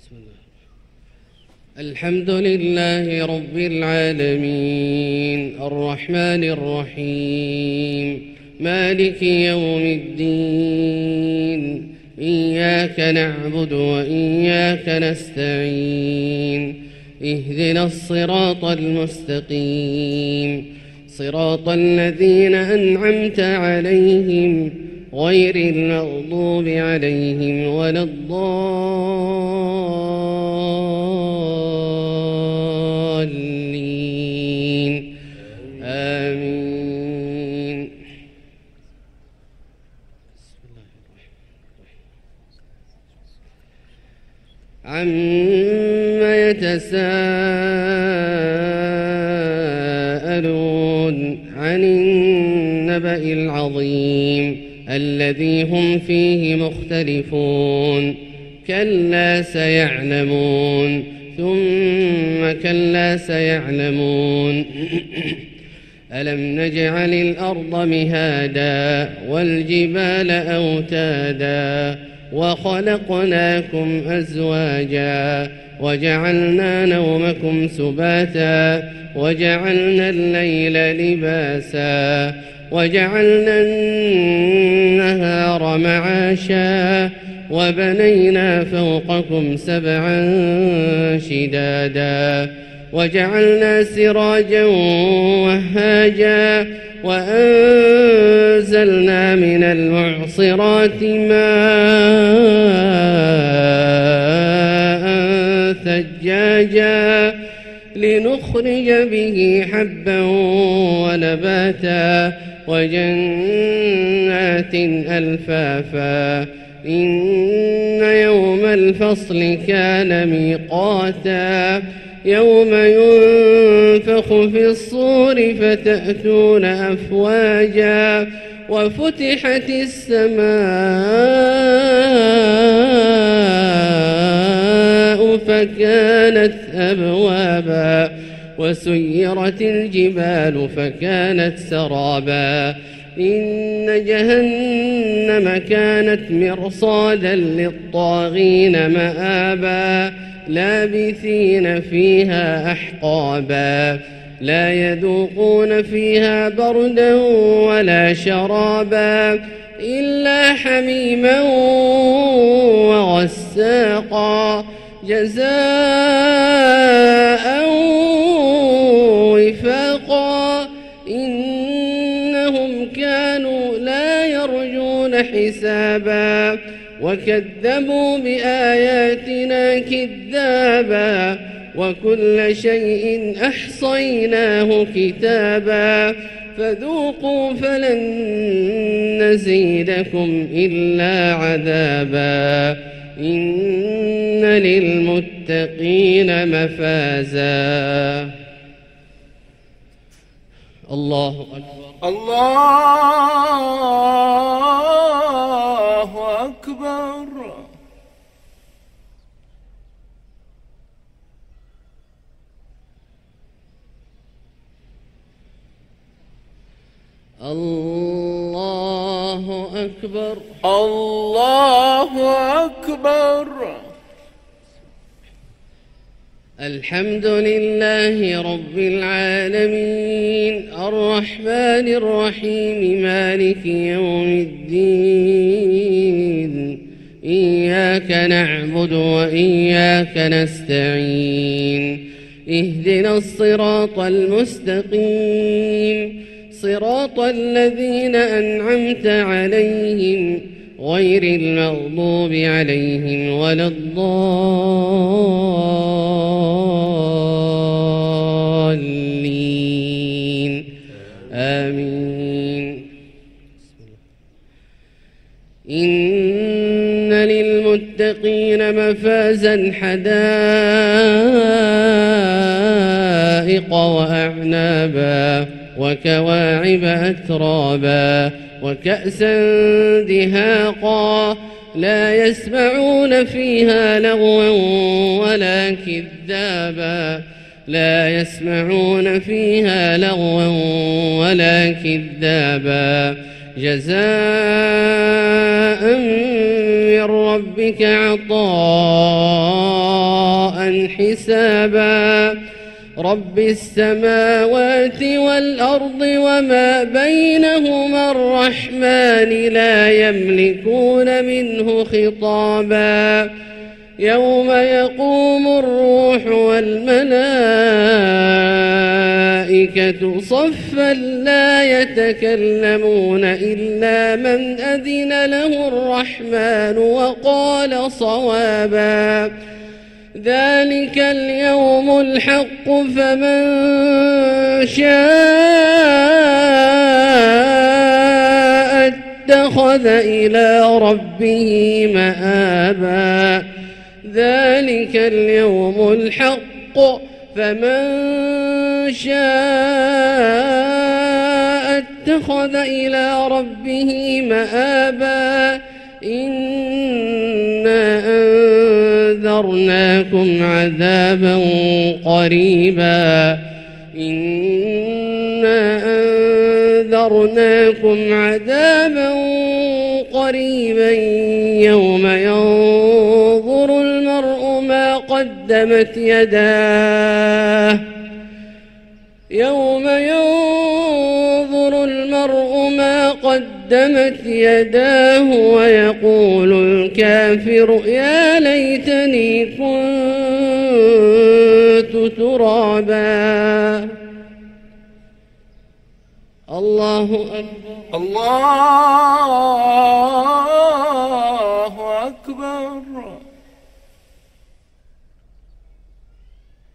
الحمد لله رب العالمين الرحمن الرحيم مالك يوم الدين إياك نعبد وإياك نستعين اهدنا الصراط المستقيم صراط الذين أنعمت عليهم غير المغضوب عليهم ولا الضالين آمين. عما يتساءلون عن النبأ العظيم الذي هم فيه مختلفون كلا سيعلمون ثم كلا سيعلمون ألم نجعل الأرض مهادا والجبال أوتادا وخلقناكم أزواجا وجعلنا نومكم سباتا وجعلنا الليل لباسا وجعلنا النهار معاشا وبنينا فوقكم سبعا شدادا وجعلنا سراجا وهاجا وأنزلنا من المعصرات ماء ثجاجا لنخرج به حبا ونباتا وجنات ألفافا إن يوم الفصل كان ميقاتا يوم ينفخ في الصور فتأتون أفواجا وفتحت السماء فكانت أبوابا وسيرت الجبال فكانت سرابا إن جهنم كانت مرصادا للطاغين مآبا لابثين فيها أحقابا لا يذوقون فيها بردا ولا شرابا إلا حميما وغساقا جزاء وفاقا إنهم كانوا لا يرجون حسابا وكذبوا بآياتنا كذابا وكل شيء أحصيناه كتابا فذوقوا فلن نزيدكم إلا عذابا إن للمتقين مفازا. الله أكبر الله أكبر. الله أكبر الله أكبر. الحمد لله رب العالمين الرحمن الرحيم مالك يوم الدين إياك نعبد وإياك نستعين اهدنا الصراط المستقيم صراط الذين أنعمت عليهم غير المغضوب عليهم ولا الضالين آمين. إن للمتقين مفازا حدائق وأعنابا وكواعب أترابا وكأسا دهاقا لا يسمعون فيها لغوا ولا كذابا لا يسمعون فيها لغوا ولا كذابا جزاء من ربك عطاء حسابا رب السماوات والأرض وما بينهما الرحمن لا يملكون منه خطابا يوم يقوم الروح والملائكة صفا لا يتكلمون إلا من أذن له الرحمن وقال صوابا ذلك اليوم الحق فمن شاء اتخذ إلى ربه مآبا ذلك اليوم الحق فمن شاء اتخذ إلى ربه مآبا إنا أنذرناكم عذابا قريبا إنا أنذرناكم عذابا قريبا يوم ينظر المرء ما قدمت يداه يوم ينظر المرء ما قدمت يداه ويقول الكافر يا ليتني كنت ترابا الله أكبر الله أكبر.